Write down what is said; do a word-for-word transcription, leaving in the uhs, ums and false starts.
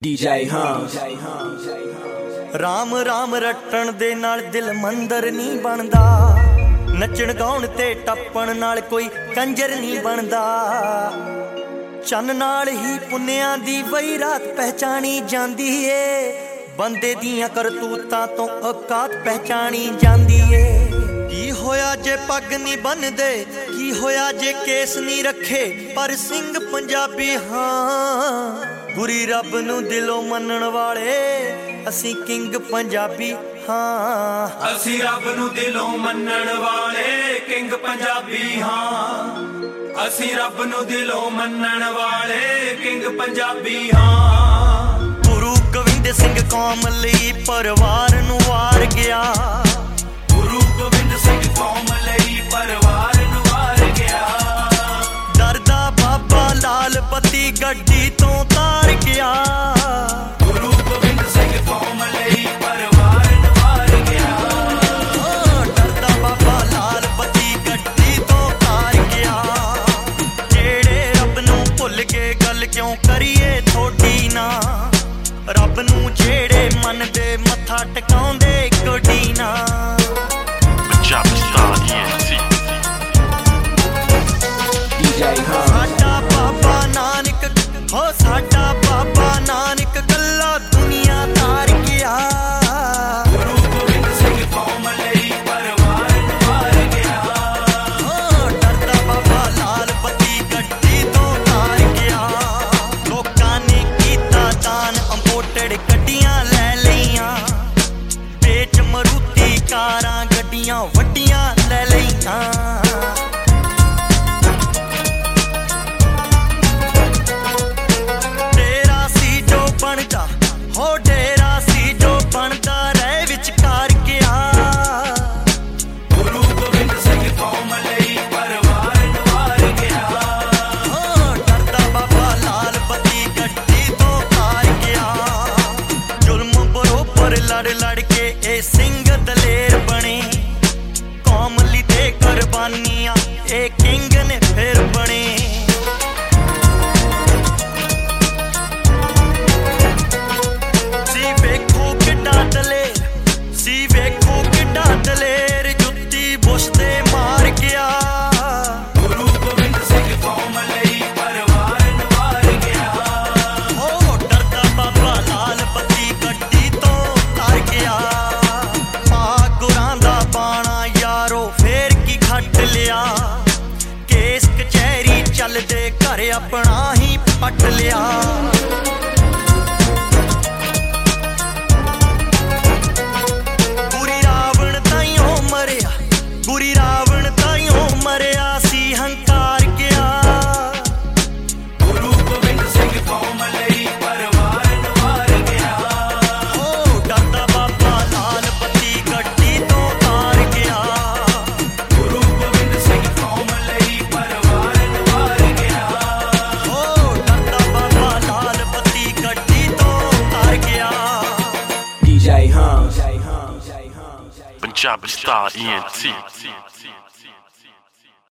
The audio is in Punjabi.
ਡੀ ਜੇ ਹਾਂ ਰਾਮ ਰਾਮ ਰਟਣ ਦੇ ਨਾਲ ਦਿਲ ਮੰਦਰ ਨਹੀਂ ਬਣਦਾ, ਨੱਚਣ ਗਾਉਣ ਤੇ ਟੱਪਣ ਨਾਲ ਕੋਈ ਕੰਜਰ ਨਹੀਂ ਬਣਦਾ। ਚੰਨ ਨਾਲ ਹੀ ਪੁੰਨਿਆਂ ਦੀ ਵਈ ਰਾਤ ਪਹਿਚਾਣੀ ਜਾਂਦੀ ਏ, ਬੰਦੇ ਦੀਆਂ ਕਰਤੂਤਾਂ ਤੋਂ ਔਕਾਤ ਪਹਿਚਾਣੀ ਜਾਂਦੀ ਏ। ਕੀ ਹੋਇਆ ਜੇ ਪੱਗ ਨਹੀਂ ਬੰਨਦੇ, ਕੀ ਹੋਇਆ ਜੇ ਕੇਸ ਨਹੀਂ ਰੱਖੇ, ਪਰ ਸਿੰਘ ਪੰਜਾਬੀ ਹਾਂ। ਗੁਰੀ ਰੱਬ ਨੂੰ ਦਿਲੋਂ ਮੰਨਣ ਵਾਲੇ ਅਸੀਂ ਕਿੰਗ ਪੰਜਾਬੀ ਹਾਂ। ਅਸੀਂ ਰੱਬ ਨੂੰ ਦਿਲੋਂ ਮੰਨਣ ਵਾਲੇ ਕਿੰਗ ਪੰਜਾਬੀ ਹਾਂ। ਅਸੀਂ ਰੱਬ ਨੂੰ ਦਿਲੋਂ ਮੰਨਣ ਵਾਲੇ ਕਿੰਗ ਪੰਜਾਬੀ ਹਾਂ। ਗੁਰੂ ਗੋਬਿੰਦ ਸਿੰਘ ਕੌਮ ਲਈ ਪਰਿਵਾਰ ਨੂੰ ਵਾਰ ਗਿਆ, ਗੁਰੂ ਗੋਬਿੰਦ ਸਿੰਘ ਕੌਮ ਲਈ ਪਰਿਵਾਰ ਨੂੰ ਵਾਰ ਗਿਆ। ਡਰਦਾ ਬਾਬਾ ਲਾਲ ਪਤੀ ਗੱਡੀ ਤੋਂ ਤਾਰ ਗਿਆ, ਗੁਰੂ ਗੋਬਿੰਦ ਸਿੰਘ ਕੌਮ ਲਈ ਪਰਿਵਾਰ ਨੂੰ ਵਾਰ ਗਿਆ। ਡਰਦਾ ਬਾਬਾ ਲਾਲ ਪਤੀ ਗੱਡੀ ਤੋਂ ਤਾਰ ਗਿਆ। ਜਿਹੜੇ ਰੱਬ ਨੂੰ ਭੁੱਲ ਕੇ ਗੱਲ ਕਿਉਂ ਕਰੀਏ ਥੋਡੀ ਨਾ, ਰੱਬ ਨੂੰ ਜਿਹੜੇ ਮੰਨਦੇ ਮੱਥਾ ਟਿਕਾਉਂਦੇ ਗੋਡੀ ਨਾ। ਡੀ ਜੇ ਹਾਂ ਸਾਡਾ ਬਾਬਾ ਨਾਨਕ ਹੋ, ਸਾਡਾ ਬਾਬਾ ਨਾਨਕ ਕੱਲਾ ਦੁਨੀਆ ਤਾਰ ਗਿਆ। ਗੁਰੂ ਗੋਬਿੰਦ ਸਿੰਘ ਕੌਮ ਲਈ ਪਰਿਵਾਰ ਨੂੰ ਵਾਰ ਗਿਆ। ਡਰਦਾ ਬਾਬਾ ਲਾਲ ਪਤੀ ਗੱਡੀ ਤੋਂ ਤਾਰ ਗਿਆ। ਲੋਕਾਂ ਨੇ ਕੀਤਾ ਦਾਨ, ਇੰਪੋਰਟਡ ਗੱਡੀਆਂ ਲੈ ਲਈਆਂ, ਵੇਚ ਮਰੂਤੀ ਕਾਰਾਂ ਗੱਡੀਆਂ ਵੱਡੀਆਂ ਲੈ ਲਈਆਂ। ਡੇਰਾ ਸੀ ਜੋ ਬਣਦਾ ਹੋ, ਡੇਰਾ ਸੀ ਜੋ ਬਣਦਾ ਰਹਿ ਵਿਚਕਾਰ ਗਿਆ। ਗੁਰੂ ਗੋਬਿੰਦ ਸਿੰਘ ਕੌਮ ਲਈ ਪਰਿਵਾਰ ਨੂੰ ਵਾਰ ਗਿਆ। ਡਰਦਾ ਬਾਬਾ ਲਾਲ ਪਤੀ ਗੱਡੀ ਤੋਂ ਤਾਰ ਗਿਆ। ਜ਼ੁਲਮ ਬਰੋਬਰ ਲੜ ਲੜ ਕੇ ਇਹ ਸਿੰਘ ਦਲੇਰ ਬਣੇ, ਕੌਮ ਲਈ ਤੇ ਕੁਰਬਾਨੀਆਂ ਇਹ ਕਿੰਗ ਨੇ ਫਿਰ ਬਣੇ। ਸੀ ਵੇਖੋ ਕਿੱਡਾ ਦਲੇਰ, ਸੀ ਵੇਖੋ ਕਿੱਡਾ ਦਲੇਰ, ਜੁੱਤੀ ਬੁਸ਼ ਤੇ ਮਾਰ ਗਿਆ। ਗੁਰੂ ਗੋਬਿੰਦ ਸਿੰਘ ਕੌਮ ਲਈ ਪਰਿਵਾਰ ਨੂੰ ਵਾਰ ਗਿਆ। ਹੋ ਡਰਦਾ ਬਾਬਾ ਲਾਲ ਪਤੀ ਗੱਡੀ ਤੋਂ ਤਾਰ ਗਿਆ। ਆ ਗੁਰਾਂ ਦਾ ਬਾਣਾ ਯਾਰੋ ਫੇਰ ਕੀ ਖੱਟ ਲਿਆ, ਕੇਸ ਕਚਹਿਰੀ ਚੱਲਦੇ ਘਰ ਆਪਣਾ ਹੀ ਪੱਟ ਲਿਆ। ਗੁਰੀ ਰਾਵਣ ਤਾਈਓ ਮਰਿਆ, ਗੁਰੀ ਰਾਵਣ ਤਾਈਓ ਮਰਿਆ ਸੀ ਹੰਕਾਰ ਗਿਆ। ਗੁਰੂ ਗੋਬਿੰਦ ਸਿੰਘ ਕੌਮ ਲਈ ਪਰਿਵਾਰ ਨੂੰ ਵਾਰ ਗਿਆ। ਡਰਦਾ ਬਾਬਾ ਲਾਲ ਪਤੀ ਗੱਡੀ ਤੋਂ ਤਾਰ ਗਿਆ। ਗੁਰੂ ਗੋਬਿੰਦ ਸਿੰਘ ਕੌਮ ਲਈ ਪਰਿਵਾਰ ਨੂੰ ਵਾਰ ਗਿਆ। ਡਰਦਾ ਬਾਬਾ ਲਾਲ ਪਤੀ ਗੱਡੀ ਤੋਂ ਤਾਰ ਗਿਆ। ਡੀ ਜੇ ਹਾਂ Punjabi Star E N T